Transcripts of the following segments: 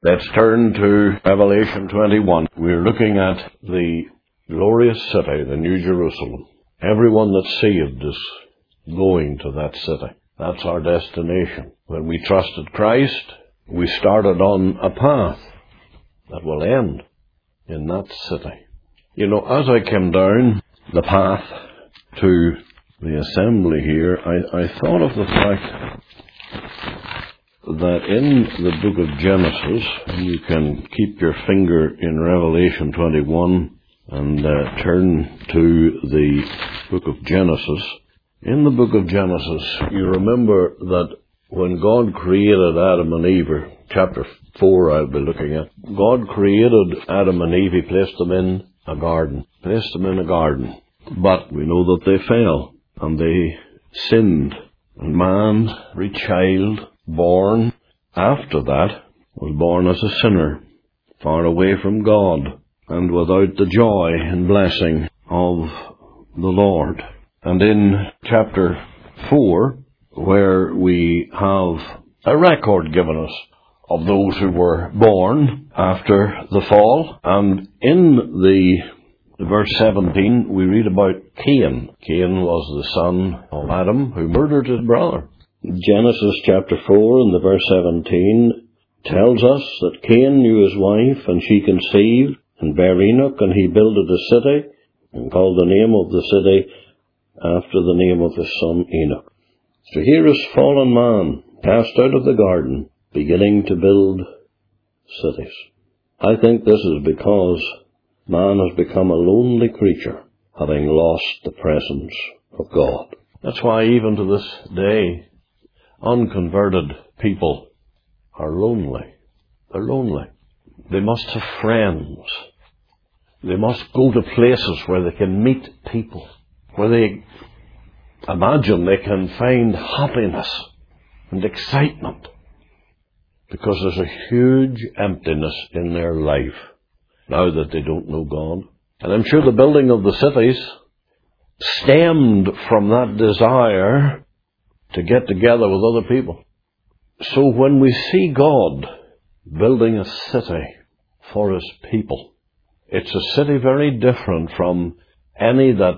Let's turn to Revelation 21. We're looking at the glorious city, the New Jerusalem. Everyone that's saved is going to that city. That's our destination. When we trusted Christ, we started on a path that will end in that city. You know, as I came down the path to the assembly here, I thought of the fact that in the book of Genesis, and you can keep your finger in Revelation 21 and turn to the book of Genesis. In the book of Genesis, you remember that when God created Adam and Eve, chapter 4 I'll be looking at, God created Adam and Eve, He placed them in a garden. But we know that they fell and they sinned. And man, every child born after that, was born as a sinner, far away from God, and without the joy and blessing of the Lord. And in chapter 4, where we have a record given us of those who were born after the fall, and in the verse 17, we read about Cain. Cain was the son of Adam, who murdered his brother. Genesis chapter 4 and the verse 17 tells us that Cain knew his wife, and she conceived, and bare Enoch, and he builded a city, and called the name of the city after the name of his son Enoch. So here is fallen man, cast out of the garden, beginning to build cities. I think this is because man has become a lonely creature, having lost the presence of God. That's why even to this day, unconverted people are lonely. They're lonely. They must have friends. They must go to places where they can meet people, where they imagine they can find happiness and excitement, because there's a huge emptiness in their life now that they don't know God. And I'm sure the building of the cities stemmed from that desire to get together with other people. So when we see God building a city for His people, it's a city very different from any that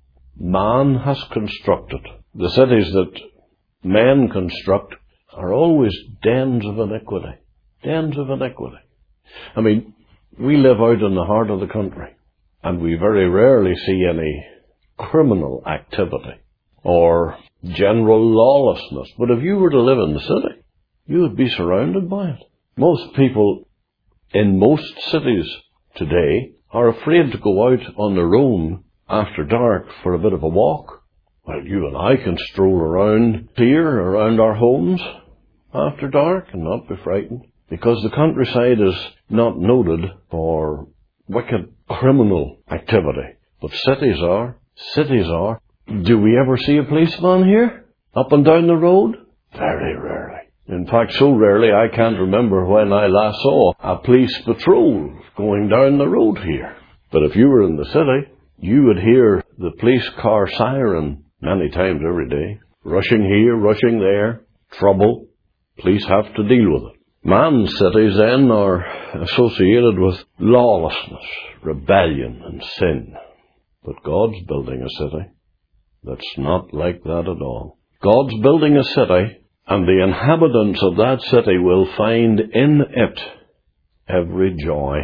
man has constructed. The cities that men construct are always dens of iniquity. Dens of iniquity. I mean, we live out in the heart of the country, and we very rarely see any criminal activity or general lawlessness. But if you were to live in the city, you would be surrounded by it. Most people in most cities today are afraid to go out on their own after dark for a bit of a walk. Well, you and I can stroll around here, around our homes, after dark and not be frightened, because the countryside is not noted for wicked criminal activity. But cities are. Cities are. Do we ever see a policeman here, up and down the road? Very rarely. In fact, so rarely I can't remember when I last saw a police patrol going down the road here. But if you were in the city, you would hear the police car siren many times every day. Rushing here, rushing there, trouble. Police have to deal with it. Man's cities then are associated with lawlessness, rebellion and sin. But God's building a city that's not like that at all. God's building a city, and the inhabitants of that city will find in it every joy,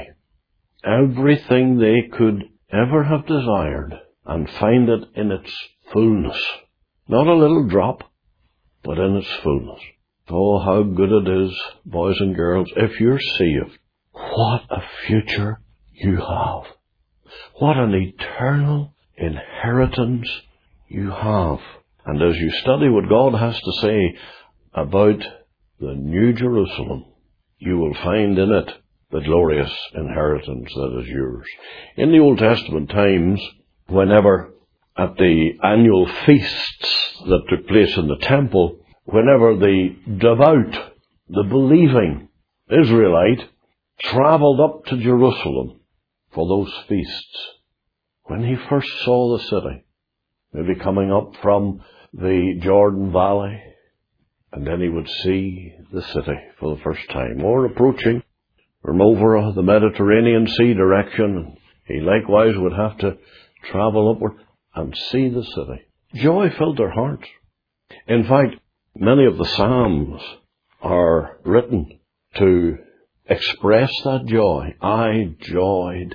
everything they could ever have desired, and find it in its fullness. Not a little drop, but in its fullness. Oh, how good it is, boys and girls, if you're saved. What a future you have. What an eternal inheritance you have. And as you study what God has to say about the New Jerusalem, you will find in it the glorious inheritance that is yours. In the Old Testament times, whenever at the annual feasts that took place in the temple, whenever the devout, the believing Israelite travelled up to Jerusalem for those feasts, when he first saw the city, maybe coming up from the Jordan Valley, and then he would see the city for the first time, or approaching, from over the Mediterranean Sea direction. He likewise would have to travel upward and see the city. Joy filled their hearts. In fact, many of the Psalms are written to express that joy. I joyed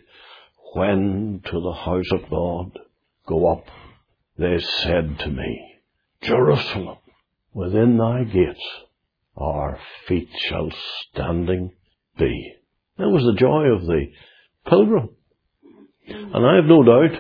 when to the house of God go up. They said to me, Jerusalem, within thy gates our feet shall standing be. That was the joy of the pilgrim. And I have no doubt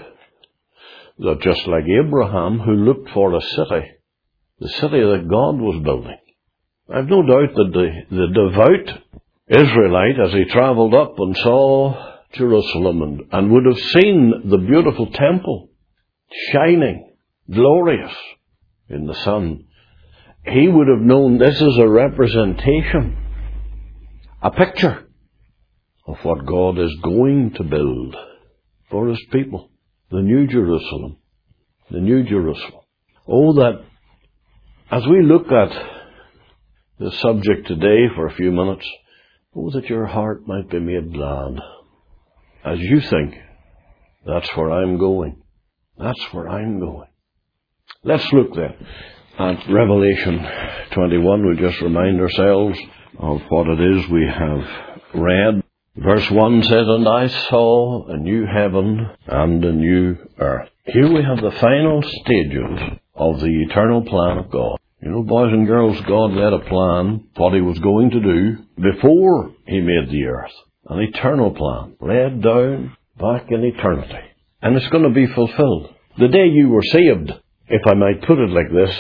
that just like Abraham, who looked for a city, the city that God was building, I have no doubt that the devout Israelite, as he travelled up and saw Jerusalem and would have seen the beautiful temple shining, glorious in the sun, he would have known this is a representation, a picture of what God is going to build for His people. The New Jerusalem. The New Jerusalem. Oh, that as we look at the subject today for a few minutes, oh, that your heart might be made glad as you think, that's where I'm going. That's where I'm going. Let's look then at Revelation 21. We just remind ourselves of what it is we have read. Verse 1 says, And I saw a new heaven and a new earth. Here we have the final stages of the eternal plan of God. You know, boys and girls, God had a plan, what He was going to do before He made the earth. An eternal plan, laid down back in eternity. And it's going to be fulfilled. The day you were saved, if I might put it like this,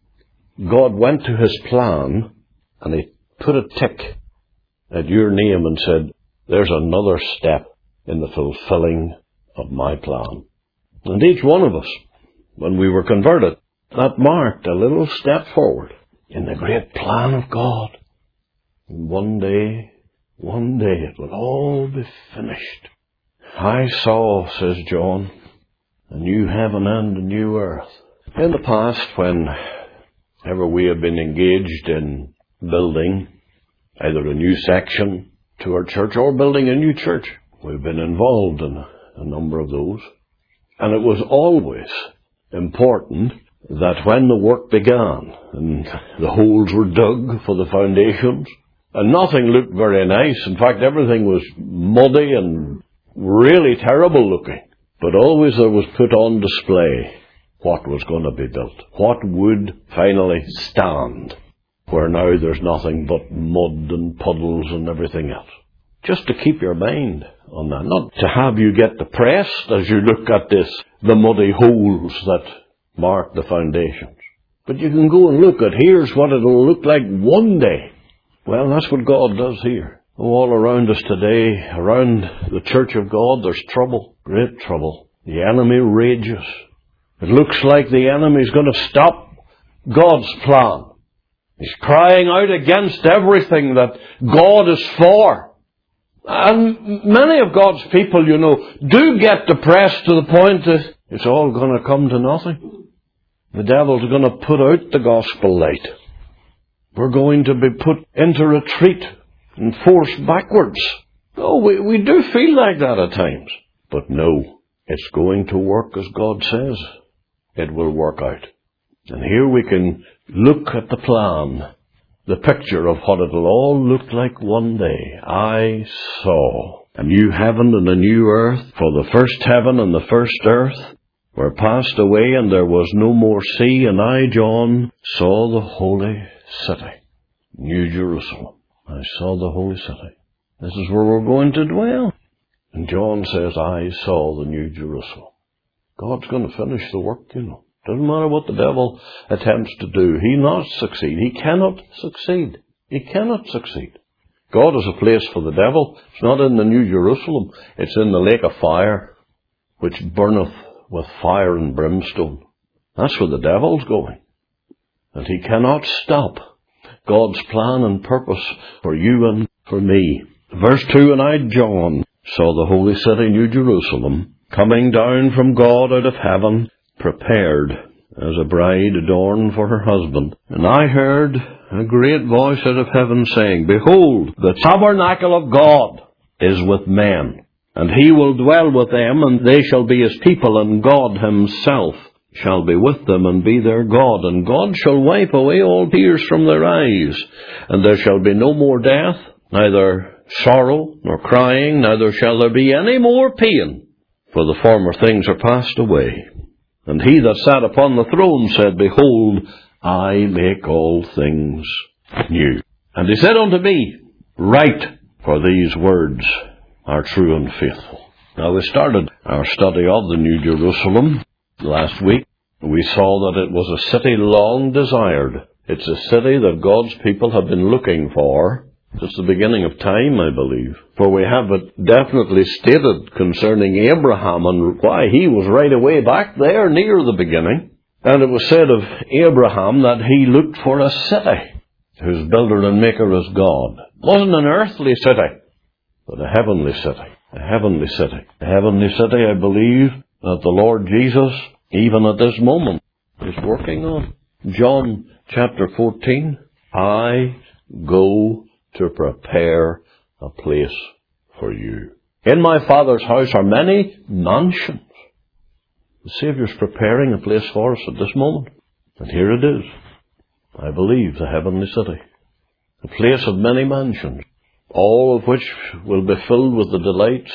God went to His plan and He put a tick at your name and said, there's another step in the fulfilling of my plan. And each one of us, when we were converted, that marked a little step forward in the great plan of God. And one day it will all be finished. I saw, says John, a new heaven and a new earth. In the past, whenever we have been engaged in building either a new section to our church or building a new church, we've been involved in a number of those. And it was always important that when the work began and the holes were dug for the foundations, and nothing looked very nice, in fact everything was muddy and really terrible looking, but always there was put on display what was going to be built, what would finally stand, where now there's nothing but mud and puddles and everything else. Just to keep your mind on that, not to have you get depressed as you look at the muddy holes that mark the foundations. But you can go and look at, here's what it'll look like one day. Well, that's what God does here. All around us today, around the church of God, there's trouble, great trouble. The enemy rages. It looks like the enemy's going to stop God's plan. He's crying out against everything that God is for. And many of God's people, you know, do get depressed to the point that it's all going to come to nothing. The devil's going to put out the gospel light. We're going to be put into retreat and forced backwards. Oh, we do feel like that at times. But no, it's going to work as God says. It will work out. And here we can look at the plan, the picture of what it'll all look like one day. I saw a new heaven and a new earth, for the first heaven and the first earth were passed away, and there was no more sea, and I, John, saw the holy city, New Jerusalem. I saw the holy city. This is where we're going to dwell. And John says, I saw the New Jerusalem. God's going to finish the work, you know. Doesn't matter what the devil attempts to do. He'll not succeed. He cannot succeed. He cannot succeed. God is a place for the devil. It's not in the New Jerusalem. It's in the lake of fire, which burneth with fire and brimstone. That's where the devil's going. And he cannot stop God's plan and purpose for you and for me. Verse 2, And I, John, saw the holy city, New Jerusalem, coming down from God out of heaven, prepared as a bride adorned for her husband. And I heard a great voice out of heaven saying, Behold, the tabernacle of God is with men, and he will dwell with them, and they shall be his people, and God himself shall be with them and be their God. And God shall wipe away all tears from their eyes, and there shall be no more death, neither sorrow nor crying, neither shall there be any more pain, for the former things are passed away. And he that sat upon the throne said, Behold, I make all things new. And he said unto me, Write, for these words are true and faithful. Now we started our study of the New Jerusalem last week. We saw that it was a city long desired. It's a city that God's people have been looking for since the beginning of time, I believe. For we have it definitely stated concerning Abraham and why he was right away back there near the beginning. And it was said of Abraham that he looked for a city whose builder and maker is God. It wasn't an earthly city, but a heavenly city. A heavenly city. A heavenly city, I believe, that the Lord Jesus, even at this moment, is working on. John chapter 14, I go to prepare a place for you. In my Father's house are many mansions. The Saviour's preparing a place for us at this moment. And here it is. I believe the heavenly city. A place of many mansions, all of which will be filled with the delights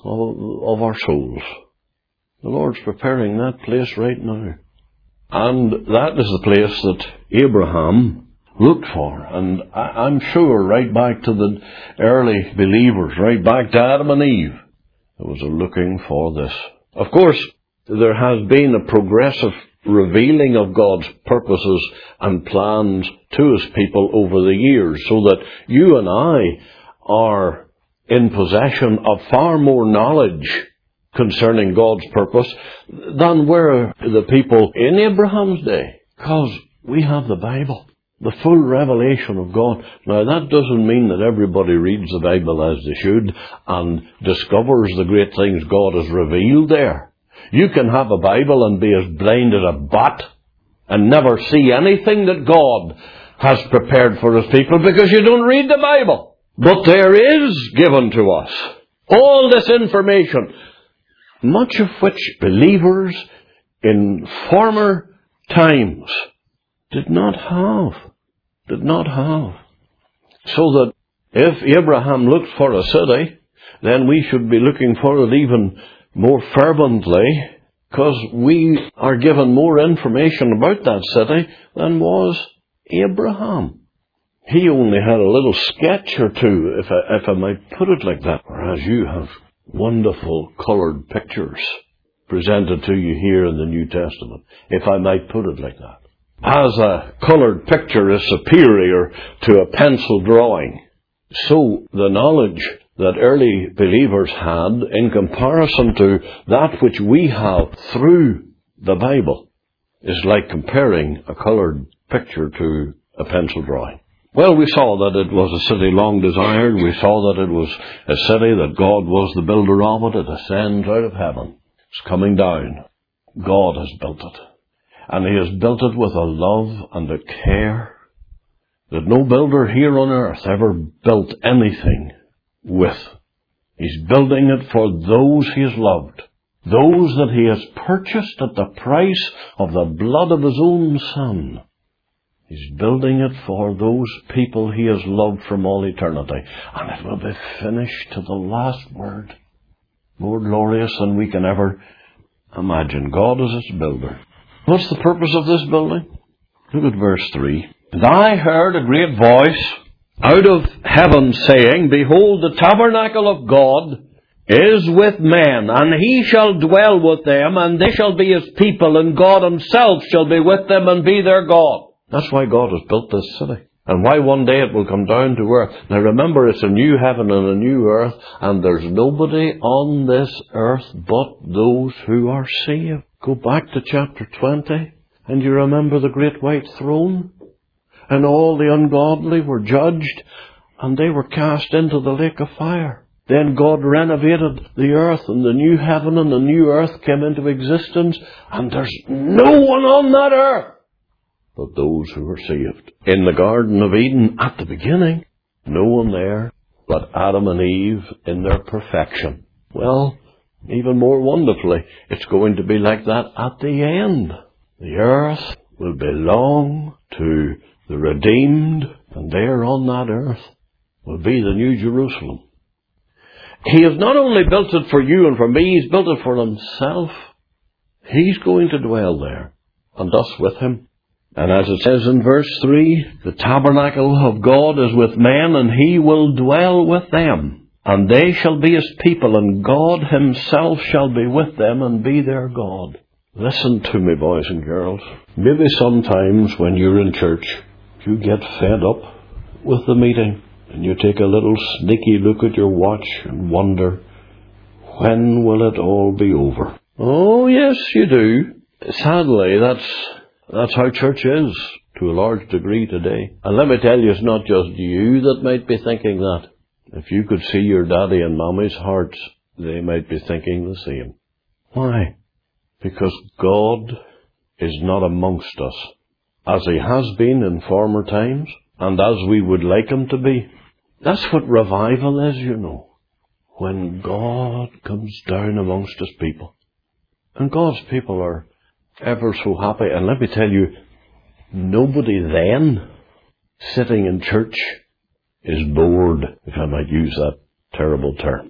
of our souls. The Lord's preparing that place right now. And that is the place that Abraham looked for. And I'm sure right back to the early believers, right back to Adam and Eve, there was a looking for this. Of course, there has been a progressive revealing of God's purposes and plans to His people over the years, so that you and I are in possession of far more knowledge concerning God's purpose than were the people in Abraham's day, because we have the Bible, the full revelation of God. Now, that doesn't mean that everybody reads the Bible as they should and discovers the great things God has revealed there. You can have a Bible and be as blind as a bat and never see anything that God has prepared for His people because you don't read the Bible. But there is given to us all this information, much of which believers in former times did not have. So that if Abraham looked for a city, then we should be looking for it even more fervently, because we are given more information about that city than was Abraham. He only had a little sketch or two, if I might put it like that, whereas you have wonderful coloured pictures presented to you here in the New Testament, if I might put it like that. As a coloured picture is superior to a pencil drawing, so the knowledge that early believers had in comparison to that which we have through the Bible is like comparing a coloured picture to a pencil drawing. Well, we saw that it was a city long desired. We saw that it was a city that God was the builder of it. It ascends out of heaven. It's coming down. God has built it. And He has built it with a love and a care that no builder here on earth ever built anything with. He's building it for those He has loved, those that He has purchased at the price of the blood of His own Son. He's building it for those people He has loved from all eternity. And it will be finished to the last word. More glorious than we can ever imagine. God is its builder. What's the purpose of this building? Look at verse 3. And I heard a great voice out of heaven saying, Behold, the tabernacle of God is with men, and He shall dwell with them, and they shall be His people, and God Himself shall be with them and be their God. That's why God has built this city, and why one day it will come down to earth. Now remember, it's a new heaven and a new earth, and there's nobody on this earth but those who are saved. Go back to chapter 20, and you remember the great white throne? And all the ungodly were judged, and they were cast into the lake of fire. Then God renovated the earth, and the new heaven and the new earth came into existence, and there's no one on that earth but those who are saved. In the Garden of Eden, at the beginning, no one there but Adam and Eve in their perfection. Well, even more wonderfully, it's going to be like that at the end. The earth will belong to the redeemed, and there on that earth will be the New Jerusalem. He has not only built it for you and for me, He's built it for Himself. He's going to dwell there, and us with Him. And as it says in verse 3, the tabernacle of God is with men, and He will dwell with them. And they shall be His people, and God Himself shall be with them and be their God. Listen to me, boys and girls. Maybe sometimes when you're in church, you get fed up with the meeting, and you take a little sneaky look at your watch and wonder, when will it all be over? Oh, yes, you do. Sadly, that's how church is to a large degree today. And let me tell you, it's not just you that might be thinking that. If you could see your daddy and mommy's hearts, they might be thinking the same. Why? Because God is not amongst us, as He has been in former times, and as we would like Him to be. That's what revival is, you know. When God comes down amongst His people. And God's people are ever so happy. And let me tell you, nobody then sitting in church is bored, if I might use that terrible term.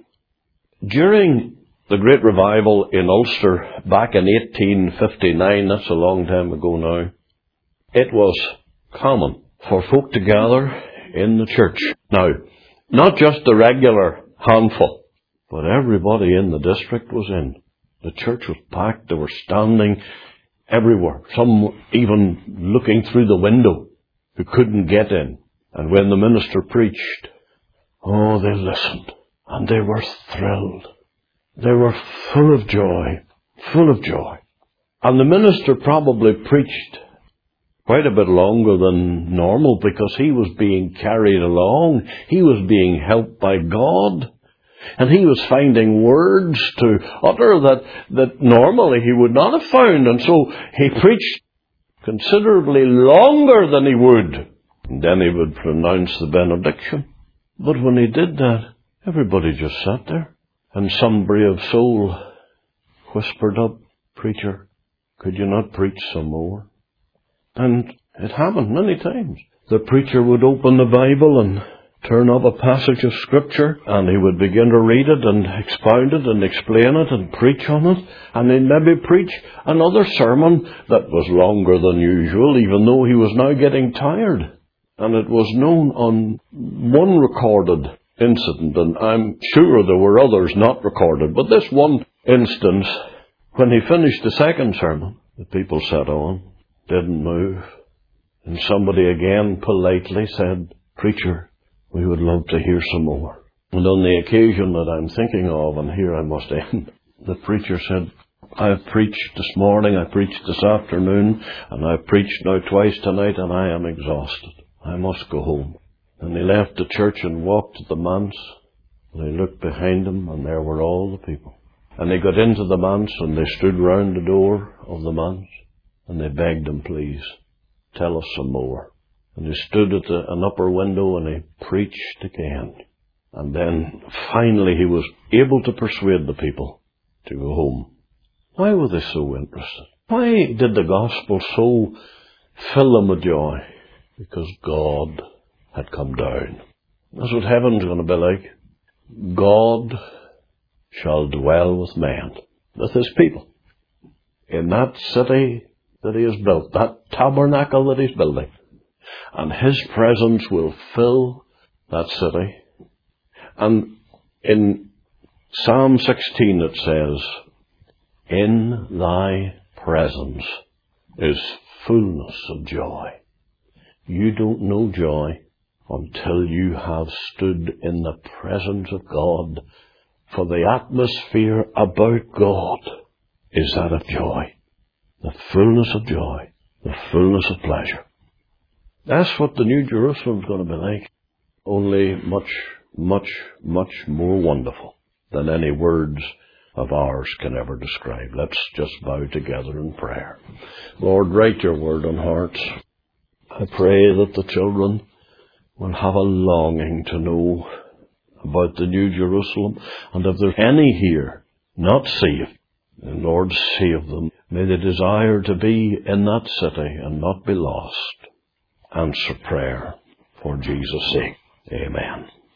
During the Great Revival in Ulster back in 1859, that's a long time ago now, it was common for folk to gather in the church. Now, not just the regular handful, but everybody in the district was in. The church was packed. They were standing everywhere, some even looking through the window who couldn't get in. And when the minister preached, oh, they listened, and they were thrilled. They were full of joy, full of joy. And the minister probably preached quite a bit longer than normal because he was being carried along. He was being helped by God. And he was finding words to utter that normally he would not have found. And so he preached considerably longer than he would. And then he would pronounce the benediction. But when he did that, everybody just sat there. And some brave soul whispered up, "Preacher, could you not preach some more?" And it happened many times. The preacher would open the Bible and turn up a passage of Scripture, and he would begin to read it and expound it and explain it and preach on it, and he'd maybe preach another sermon that was longer than usual, even though he was now getting tired. And it was known on one recorded incident, and I'm sure there were others not recorded, but this one instance, when he finished the second sermon, the people sat on, didn't move, and somebody again politely said, "Preacher, we would love to hear some more." And on the occasion that I'm thinking of, and here I must end, the preacher said, "I've preached this morning, I preached this afternoon, and I've preached now twice tonight, and I am exhausted. I must go home." And he left the church and walked to the manse, and he looked behind him, and there were all the people. And they got into the manse, and they stood round the door of the manse, and they begged him, "Please, tell us some more." And he stood at an upper window and he preached again. And then finally he was able to persuade the people to go home. Why were they so interested? Why did the gospel so fill them with joy? Because God had come down. That's what heaven's going to be like. God shall dwell with man, with His people, in that city that He has built, that tabernacle that He's building. And His presence will fill that city. And in Psalm 16 it says, "In Thy presence is fullness of joy." You don't know joy until you have stood in the presence of God. For the atmosphere about God is that of joy. The fullness of joy. The fullness of pleasure. That's what the New Jerusalem's going to be like. Only much much, much more wonderful than any words of ours can ever describe. Let's just bow together in prayer. Lord, write your word on hearts. I pray that the children will have a longing to know about the New Jerusalem, and if there's any here not saved, then Lord, save them. May they desire to be in that city and not be lost. Answer prayer for Jesus' sake. Amen.